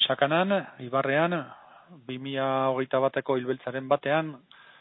Sakanan, Ibarrean, 2021ko hilbeltzaren batean,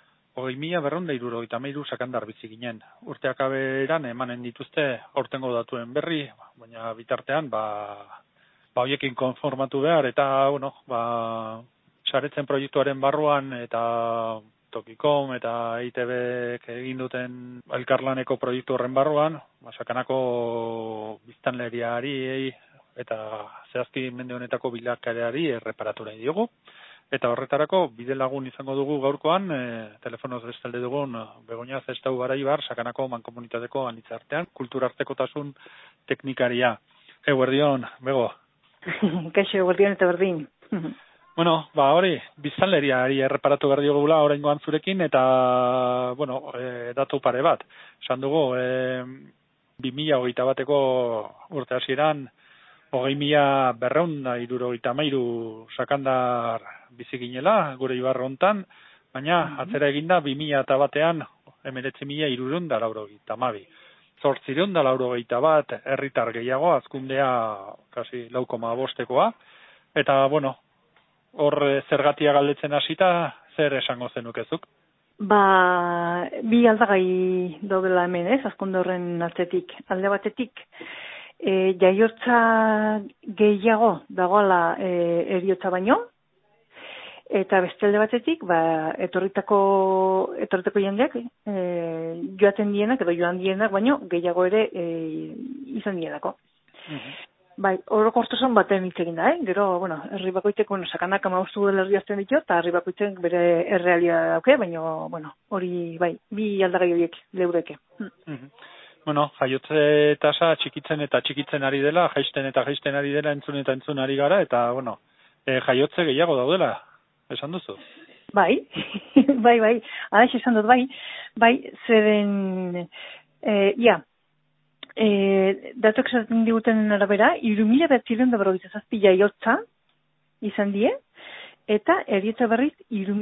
20.273 sakandar bizi ginen. Urteak aberan emanen dituzte aurtengo datuen berri, baina bitartean, hoiekin konformatu behar, eta, saretzen proiektuaren barruan, eta Tokikom eta ITBek egin duten elkarlaneko proiektu horren barruan, Sakanako biztanleriari eta zehazki mende honetako bilakareari erreparatu nahi diogu. Eta horretarako bide lagun izango dugu gaurkoan, telefonoz bestalde dugun Begoña Zestau Garaibar, Sakanako mankomunitateko anitzartean, kulturartekotasun teknikaria. Eguerdion, Bego. Kaixo, eguerdion eta berdin. Bueno, hori, biztanleriari erreparatu behar diogula oraingoan zurekin, eta, datu pare bat. Esan dugu, 2021ko urte hasieran, 20.273 sakandar bizi ginela, gure Ibarra hontan, baina atzera eginda 2001ean 19.392. 891 herritar gehiago, azkundea kasi 4,5koa, eta, hor zergatia galdetzen hasita, zer esango zenukezuk? Bi aldagai daudela hemen, azkunde horren atzetik. Alde batetik, jaiotza gehiago dagoala eriotza baino, eta beste alde batetik, etorritako jendeak, joaten dienak edo joan dienak, baino gehiago ere izan dienako. Orokortasun baten hitz egin da, Gero, herri bakoitzek, Sakanak 15 udalerri ditu, eta herri bakoitzek bere errealitatea dauke, baina, hori, bi aldagai horiek leureke. Jaiotze tasa txikitzen ari dela, jaisten ari dela, entzun ari gara, eta, jaiotze gehiago daudela, esan duzu? Bai, alaxe esan dut, zeren, datuak esaten diguten arabera, 3.947 jaiotza izan die, eta eriotza berriz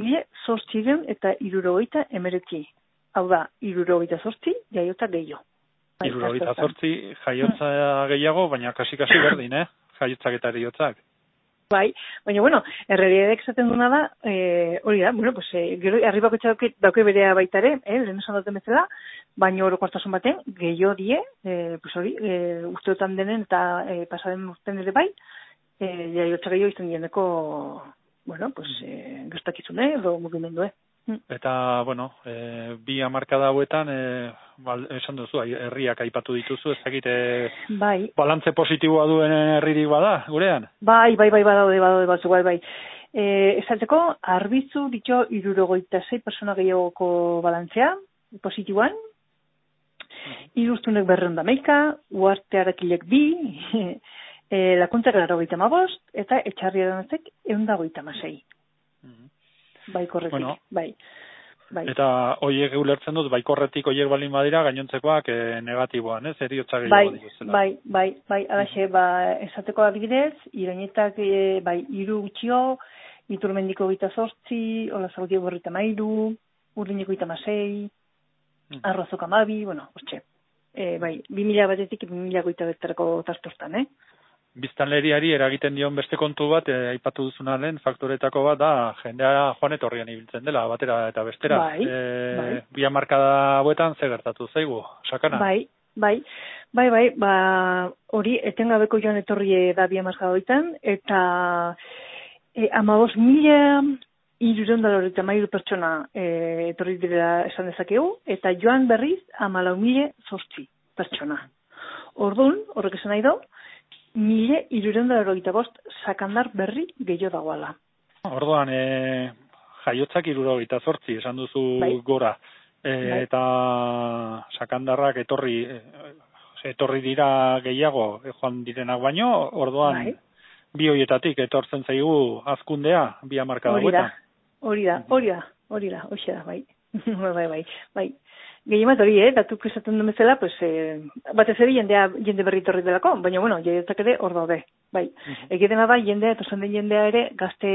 3.879. Hau da, 308 jaiotza gehiago. 308 jaiotza gehiago, baina kasi berdin, jaiotzak eta eriotzak. Baina, errealitateak esaten duna da, hori da, gero arribakotxa dauke berea baita ere, lehen esan duten bezala, baina orokortasun baten, gehiago die, usteotan denen eta pasaden urten ere jaiotza gehiago izan dieneko, gertakizune edo mugimendue. Eta, bi hamarkada hauetan, esan duzu, herriak aipatu dituzu, ez dakit, balantze positiboa duen herririk bada, gurean? Badaude batzuk, esateko, Arbizu ditu 76 persona gehiagoko balantzea, positiboan, Iruztunek 211, Uarte Arakilek 2, Lakuntzak 85, eta Etxarri Aranatzek 126. Korretik, Eta horiek ulertzen dut, korretik horiek balin badira, gainontzekoak negatiboan, eriotza gehiago dituzela. Alaxe, esateko adibidez, Irainetak 3 gutxio, Iturmendiko 28, Olazaguti 53, Urdineko 56, Arrozok 12, hortxe. 2000 batetik 2021ko tartostan, Biztanleriari eragiten dion beste kontu bat, aipatu duzuna lehen, faktoretako bat da, jendea joan etorrian ibiltzen dela, batera eta bestera. Bi hamarkada hauetan ze gertatu zaigu, Sakana? Hori, etengabeko joan etorri da bi hamarkada hauetan, eta 15.393 pertsona etorri direla esan dezakegu, eta joan berriz 14.008 pertsona. Orduan, horrek esan nahi do, 1.385 sakandar berri gehiago dagoala. Orduan, jaiotzak 308 esan duzu gora. Eta sakandarrak etorri dira gehiago joan direnak baino, orduan bi horietatik etortzen zaigu azkundea, bi hamarkada hauetan. Hori da, Gehien bat hori, datuk esaten duen bezala, batez ere jende berri torri delako, baina, jaiotzak ere hor daude. Egitena da, etozen den jendea ere, gazte,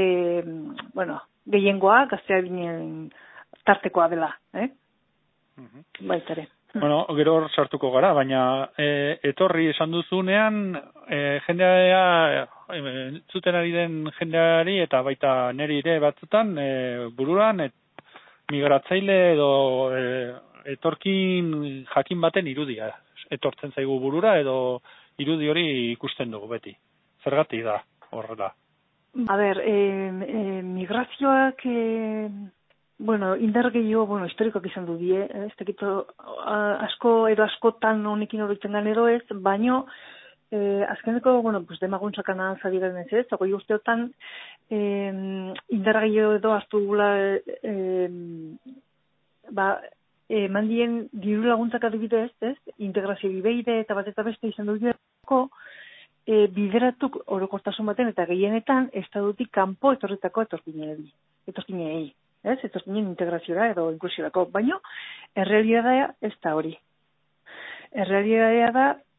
gehiengoa, gaztea binen tartekoa dela, baita ere. Bueno, gero hor sartuko gara, baina etorri esan duzunean, jendea, zuten ari den jendeari eta baita neri ere batzutan, buruan, migratzaile edo etorkin jakin baten irudia. Etortzen zaigu burura edo irudi hori ikusten dugu beti. Zergatik da horrela? A ber, migrazioak... Bueno, indar gehiago, historikoak izan du die, ez dakito asko edo askotan honekin horretzen gan edo ez, baino azkeneko, pues demaguntzakana zari garen ez, goi usteotan indar gehiago edo hartu gula mandien diru laguntzak adibidez, ez, integrazio bibeide eta bat eta beste izan dugu bideratuk orokortasun baten eta gehienetan estadutik kanpo etorritako etorkinei. Ez ginen integraziora edo inklusiorako, baino errealitatea ez da hori. Errealitatea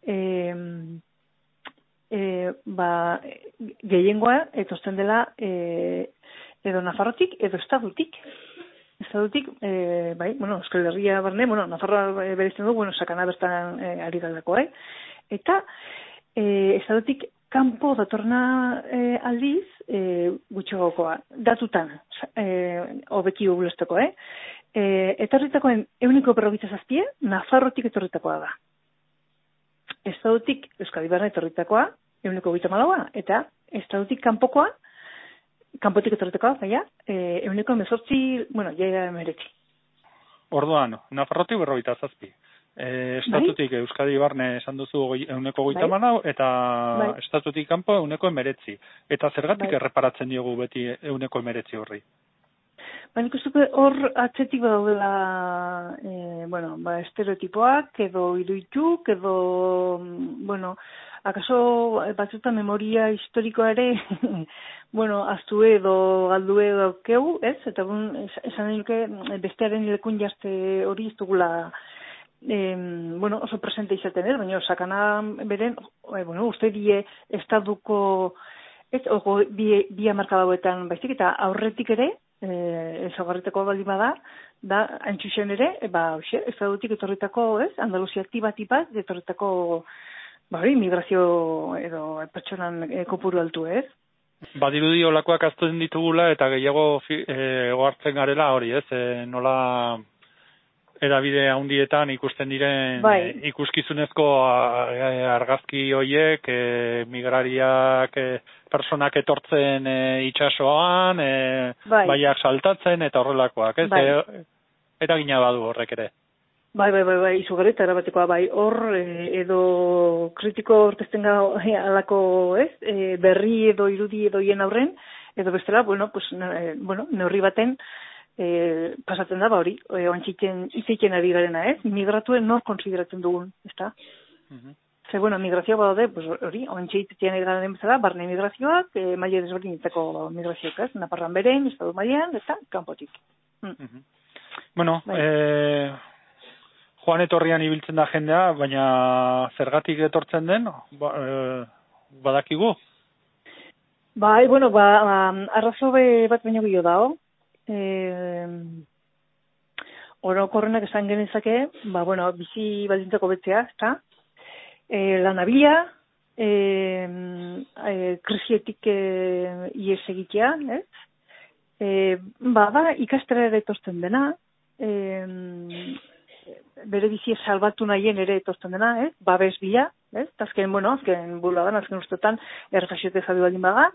da gehiengoa etortzen dela edo Nafarrotik edo Estadutik. Estadutik, Euskal Herria barne, Nafarroa bereizten du, sakana bertan ari galdako, eta Estadutik kanpo datorna aldiz gutxiagokoa, datutan, hobeki ulertzeko, etorritakoen 47% Nafarrotik etorritakoa da. Estadutik Euskadi barne etorritakoa 34%, eta Estadutik kanpokoa, kanpotik etorritakoa, 18%, jaia 19. Orduan, Nafarrotik 47%. Estatutik Euskadi barne esan duzu 134 eta estatutik kanpo 119. Eta zergatik erreparatzen diogu beti 119 horri? Nik uste hor atzetik badaudela estereotipoak edo irudituk edo akaso batzutan memoria historikoa ere aztu edo galdu edo keu, ez? Eta esan duke bestearen lekun jazte hori ez dugula oso presente izaten, baina sakana beren, uste die estaduko bi hamarkada hauetan baizik, eta aurretik ere, ezagarritako baldin bada, da, antxuxen ere, estadutik etorritako, Andaluzia aktibatipaz, etorritako, migrazio edo pertsonan kopuru altu, ez? Badirudi olakoak azten ditugula eta gehiago hartzen garela hori, ez? Nola edabide handietan ikusten diren ikuskizunezko argazki hoiek, migrariak, personak etortzen itsasoan, baiak saltatzen eta horrelakoak, ez? Eragina badu horrek ere. Bai, izugarri eta erabatekoa, hor edo kritiko orkesten alako, berri edo irudi edo hien aurren, edo bestela, neurri baten pasatzen da, hori, itziken ari garena, migratuen nor konsideratzen dugun, ezta? Ze, migrazioa badaude, hori, itziken ari garen bezala, barne migrazioak, maile desberdinetako migrazioak, Naparran beren, estadu mailean, eta kanpotik. Joan etorrian ibiltzen da jendea, baina zergatik etortzen den, badakigu? Arrazo bat baino gehiago dago. Orokorrenak esan genezake, bizi baldintzako betzea, ezta? Lanabila, krisietik ies egitea, ikastera ere etortzen dena, bere bizia salbatu nahien ere etortzen dena, babes bila, azken burladan, azken ustetan, errefaxiote zabi baldin baga,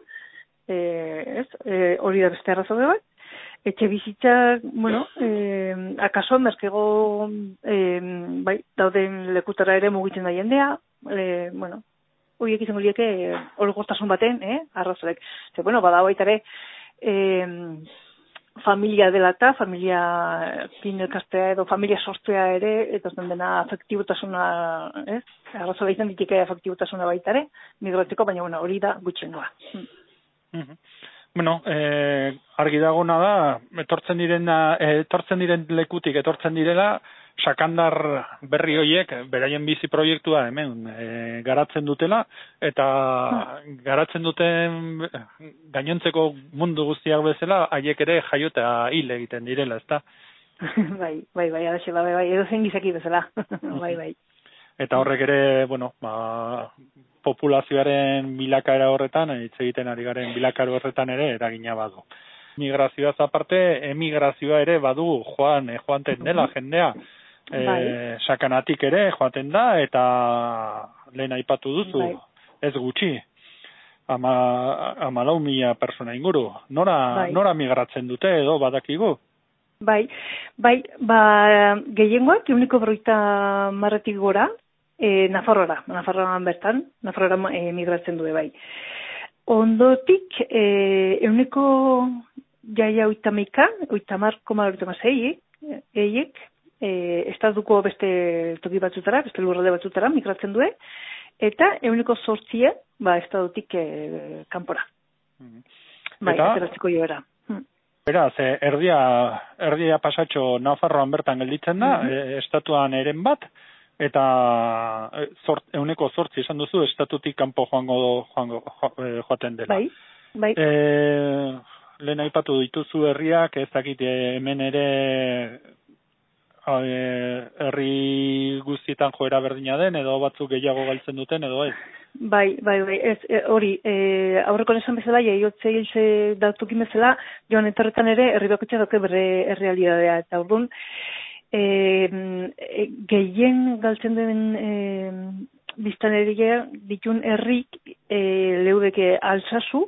hori da beste arrazobe bat. Etxe bizitzak, akaso merkego dauden lekutara ere mugitzen da jendea, horiek izango lieke orokortasun baten, arrazorek. Bada baita ere, familia dela eta, familia elkartea edo familia sortzea ere, eta zen dena afektibotasuna, arrazoa izan ditike afektibotasuna baita ere, migratzeko, baina hori da gutxengoa. Argi dagona da, etortzen diren lekutik, etortzen direla, sakandar berri horiek, beraien bizi proiektua hemen garatzen dutela, eta garatzen duten gainontzeko mundu guztiak bezala, haiek ere jaio eta hil egiten direla, ezta? bai, alaxe, bai, edo zen gizaki bezala, bai. Eta horrek ere, populazioaren bilakaera horretan, hitz egiten ari garen bilakaera horretan ere eragina badu. Migrazioaz aparte, emigrazioa ere badu joaten dela jendea. Sakanatik ere joaten da, eta lehen aipatu duzu, ez gutxi. 14.000 persona inguru. Nora migratzen dute edo badakigu? Bai, gehiengoak, 50 gora, Nafarroan bertan, Nafarroa migratzen du, bai. Ondotik, 80,6 eiek, estatuko beste toki batzutara, beste lurralde batzutara migratzen du, eta 8 estatutik kanpora. Bai, ateratzeko joera. Beraz, erdia pasatxo Nafarroan bertan gelditzen da, estatuan eren bat, eta 8 esan duzu, estatutik kanpo joaten dela. Bai. Lehen aipatu dituzu herriak, ez dakit hemen ere herri guztietan joera berdina den, edo batzuk gehiago galtzen duten, edo ez? Bai, ez, hori, aurreko esan bezala, jaiotze hilze datukin bezala, joan etorretan ere, herri bakoitza dauke bere errealidadea, eta orduan, gehien galtzen den biztanleria ditun herrik leudeke Alsasu,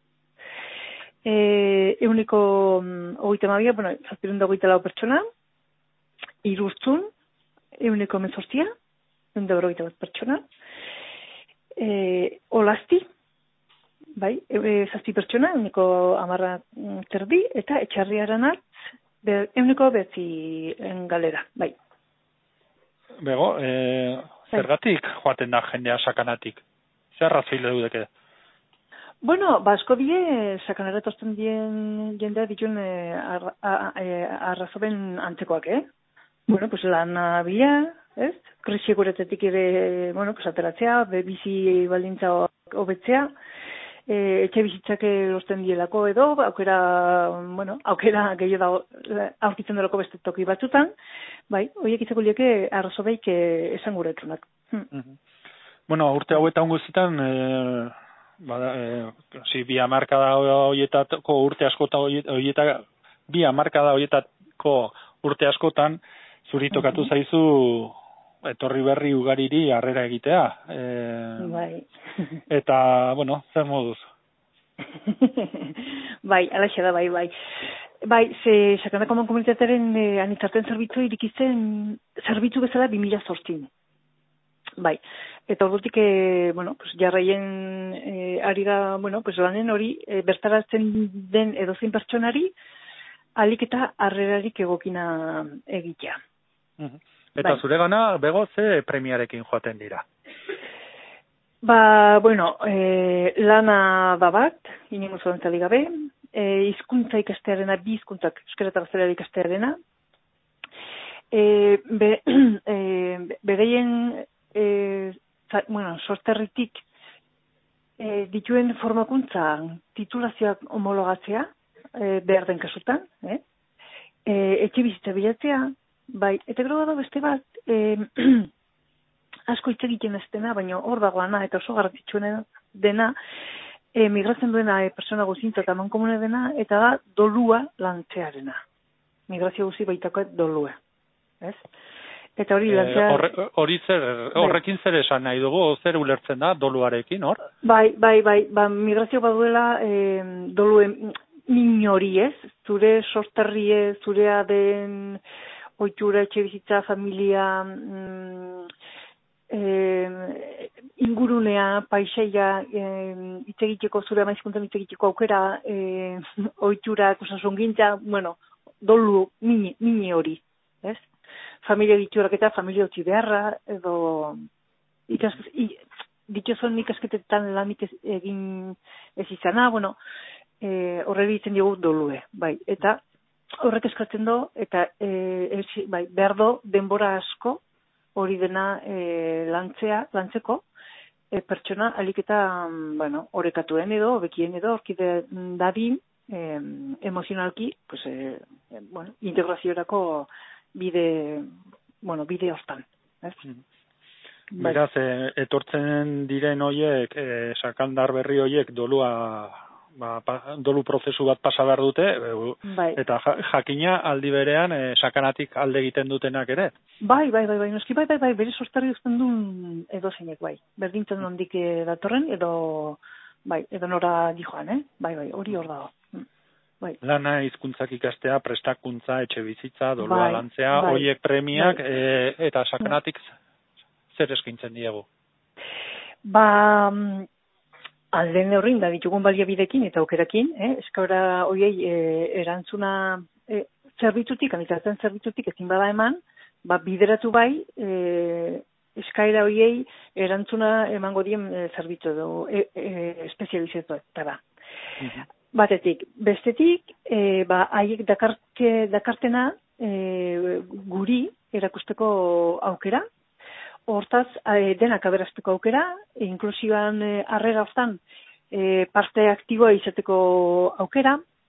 132, 724 pertsona, Irurtzun, 118, 141 pertsona, Olasti, bai, 7 pertsona, 110 terdi, eta Etxarriaranat, 109 galera, bai. Bego, zergatik joaten da jendea sakanatik? Zer razoi leudeke? Bueno, asko die sakanara etortzen dien jendea dituen arrazoben antzekoak, Bueno, pues lana bila, ez? Krisi egoretetik ere, ateratzea, bizi baldintza hobetzea, etxe bizitzak erosten dielako edo, aukera gehiago aurkitzen delako beste toki batzutan, bai, horiek izango lieke arrazobeik esan guretsunak. Bueno, urte hauetan guztietan, bi hamarkada horietako urte askotan urte askotan zuri tokatu zaizu etorri berri ugariri harrera egitea. Bai. Eta, zer moduz? Bai, alaxe da, bai. Bai, Sakanako Mankomunitatearen anitzarten zerbitzu irikitzen zerbitzu bezala 2008. Bai, eta ordutik, jarraien ari da, lanen hori, bertaratzen den edozein pertsonari, alik eta harrerarik egokina egitea. Eta zure gana, bego, ze premiarekin joaten dira? Lana da bat, inengo zorantzali gabe, hizkuntza ikastearena, 2 hizkuntzak euskara eta gaztelera ikastearena, bereien, sorterritik dituen formakuntza titulazioak homologatzea, behar den kasutan, etxe bizitza bilatzea, bai, eta gero da beste bat, asko hitz egiten ez dena, baina hor dagoana eta oso garrantzitsuena dena, migratzen duena persona guzintza eta mankomune dena, eta da dolua lantzearena. Migrazio guzi baitako dolua. Ez? Eta hori lantzea... Horrekin zer esan nahi dugu, zer ulertzen da doluarekin, hor? Bai, migrazio baduela doluen min hori ez, zure sorterrie, zurea den ohitura, etxe bizitza, familia, ingurunea, paisaia, hitz egiteko, zure amaizkuntzen hitz egiteko aukera, ohiturak, osasungintza, dolu mini hori, ez? Familia diturak eta familia utzi beharra, edo dituzuen ikasketetan lanik egin ez izana, horre ditzen diogu dolue, bai, eta horrek eskatzen do, eta behar do, denbora asko hori dena lantzeko, pertsona alik eta orekatuen edo, bekien edo, orkide dadin, emozionalki, integraziorako bide hortan. Beraz, etortzen diren hoiek, sakandar berri hoiek dolu prozesu bat pasa behar dute, eta jakina aldi berean sakanatik alde egiten dutenak ere. Bai, noski, bere sostari uzten duen edo zeinek, berdintzen nondik datorren, edo nora dijoan, hori hor dago. Lana, hizkuntzak ikastea, prestakuntza, etxe bizitza, dolua lantzea, hoiek premiak, eta sakanatik zer eskaintzen diegu? Alden horrein da ditugun baliabidekin eta aukerakin, eskaura hoiei erantzuna zerbitzutik, anitatzen zerbitzutik ezin bada eman, bideratu eskaera hoiei erantzuna emango dien zerbitzu edo espezializetuetara. Batetik. Bestetik, haiek dakartena guri erakusteko aukera, hortaz, denak aberazteko aukera, inklusioan harrera hortan parte aktiboa izateko aukera,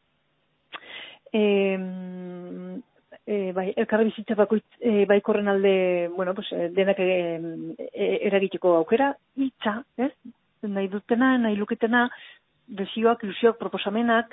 elkarri bizitza baikorren alde, denak eragiteko aukera, hitza, nahi dutena, nahi luketena, desioak, ilusioak, proposamenak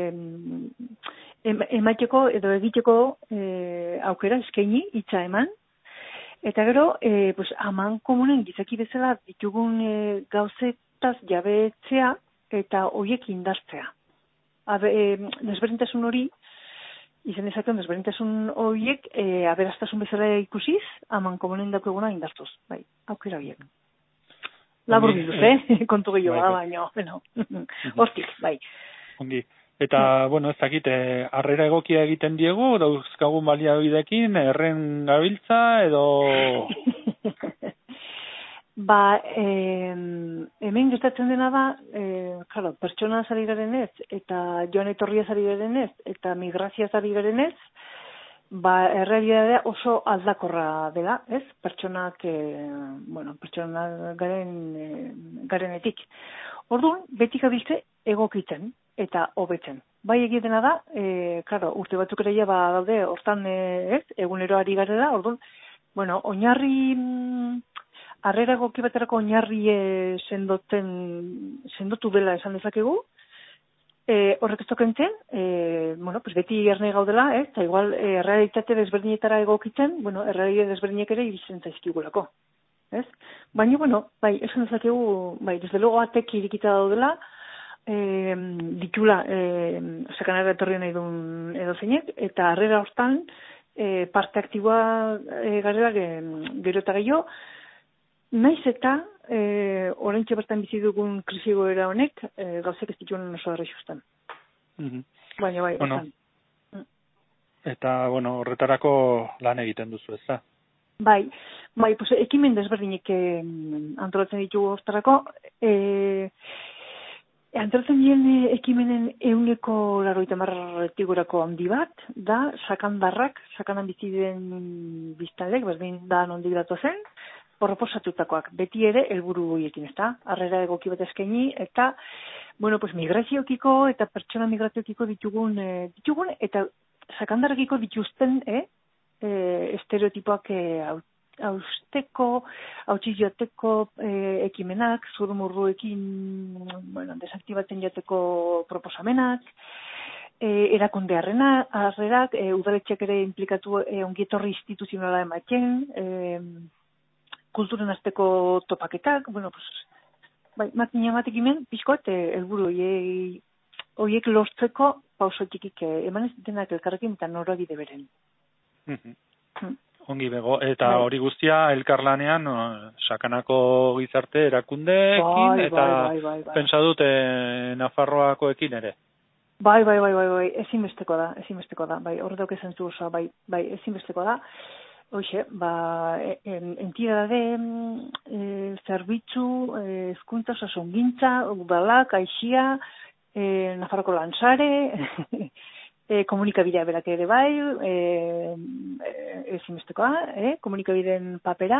emaiteko edo egiteko aukera eskaini, hitza eman. Eta gero, aman komunen gizaki bezala ditugun gauzetaz jabetzea eta horiek indartzea. Desberdintasun hori, izan ezaten desberdintasun horiek aberastasun bezala ikusiz, aman komunen daukeguna indartuz. Aukera horiek. Labur bilduz, kontu gehiago da, baina, hortik, Ongi. Eta, ez dakit, harrera egokia egiten diegu, dauzkagun baliabidekin, erren gabiltza, edo... Hemen gertatzen dena da, pertsona zari garen ez, eta joan etorria zari garen ez, eta migrazia zari garen ez, errealitatea oso aldakorra dela, ez? Pertsona garenetik. Orduan, beti gabiltze egokitzen eta hobetzen. Bai egitena da, urte batzuk ere daude, hortan egunero ari garela, orduan, oinarri, harrera egoki baterako oinarri sendotu dela esan dezakegu, horrek ez tokentzen, beti erne gaudela, eta igual errealitate desberdinetara egokitzen, errealitate desberdinek ere irizten zaizkigulako. Baina, esan dezakegu, desde luego atek irikita daudela, ditula sakanara etorri nahi duen edo zeinek, eta harrera hortan parte aktiboa garela gero eta gehiago, naiz eta oraintxe bertan bizi dugun krisi egoera honek gauzek ez dituen oso errexustan. Baina, Eta, horretarako lan egiten duzu, ez da? Ekimen desberdinik antolatzen ditugu horretarako, antolatzen dien ekimenen 180 gorako handi bat, da sakanan bizi den biztanlek, berdin da nondik datozen, proposatutakoak, beti ere helburu horiekin, ezta? Harrera egoki bat eskaini eta migraziokiko eta pertsona migraziokiko ditugun eta sakandarrekiko dituzten estereotipoak hautsi joteko ekimenak, zurmurruekin desaktibatzen joteko proposamenak, erakunde harrerak, udaletxeak ere implikatu ongietorri instituzionala ematen, kulturen azteko topaketak, matematekimen, pixkoat, helburu horiek lortzeko pauso txikik eman ez denak elkarrekin eta norabide beren. Ongi bego, eta hori guztia elkarlanean sakanako gizarte erakundeekin eta pentsa dut Nafarroakoekin ere. Bai, ezinbesteko da, hor dauk ezentzu osoa, ezinbesteko da. Hoxe, entidade, zerbitzu, hezkuntza, osasungintza, udalak, aixia, Nafarroko Lansare, komunikabidea berak ere ezinbestekoa, komunikabideen papera,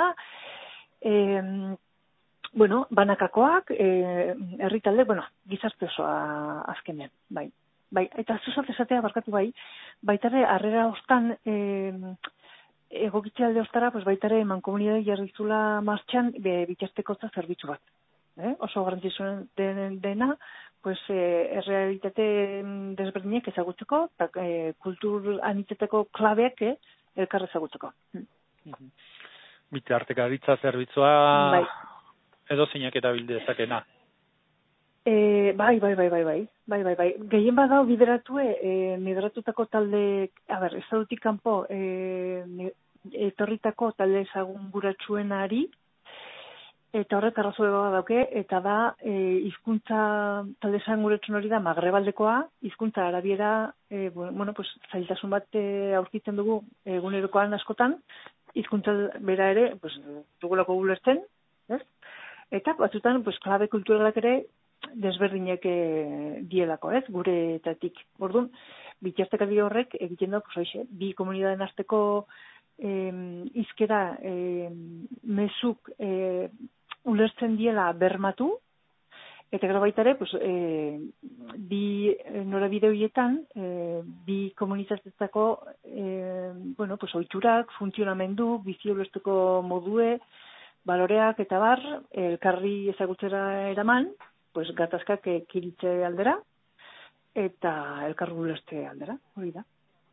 banakakoak, herritalde, gizarte osoa azkenean, Bai, eta zuzat esatea barkatu baitare harrera hostan egokitze alde ostara, pues baitare mankomunidade jarrizula martxan bitartekotza zerbitzu bat. Oso garrantzitsuen dena, pues errealitate desberdinek ezagutzeko, kultur anitzeteko klabeak elkar ezagutzeko. Bitartekaritza zerbitzua edo zeinak eta bilde ezakena. Bai. Gehien badao bideratutako talde, ez dautik kanpo, etorritako talde ezagun guratsuenari, eta horrek arrazoi dauke, eta da, hizkuntza talde ezagun guratsuen hori da magrebaldekoa, hizkuntza arabiera, zailtasun bat aurkitzen dugu egunerokoan askotan, hizkuntza bera ere, dugulako gulertzen, eta batzutan, klabe kulturalak ere, desberdinek dielako, gureetatik. Orduan, bitartekari horrek egiten da, bi komunitateen arteko hizkera mezuk ulertzen diela bermatu, eta gero baita ere, bi norabide horietan, bi komunitateetako ohiturak, funtzionamendu, bizi ulertzeko modue, baloreak eta bar, elkarri ezagutzera eraman, gatazkak kiritze aldera, eta elkarru ulertze aldera, hori da.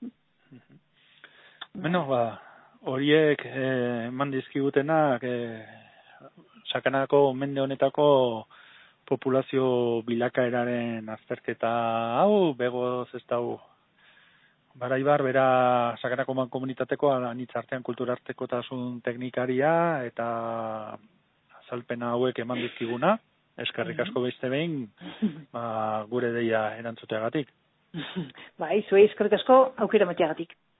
Horiek eman dizkigutenak sakanako mende honetako populazio bilakaeraren azterketa hau, begoz ez dau Baraibar, bera sakanako mankomunitateko anitz artean kulturartekotasun teknikaria eta azalpena hauek eman dizkiguna. Eskerrik asko beste behin, gure deia erantzuteagatik. Zuei eskerrik asko aukera mateagatik.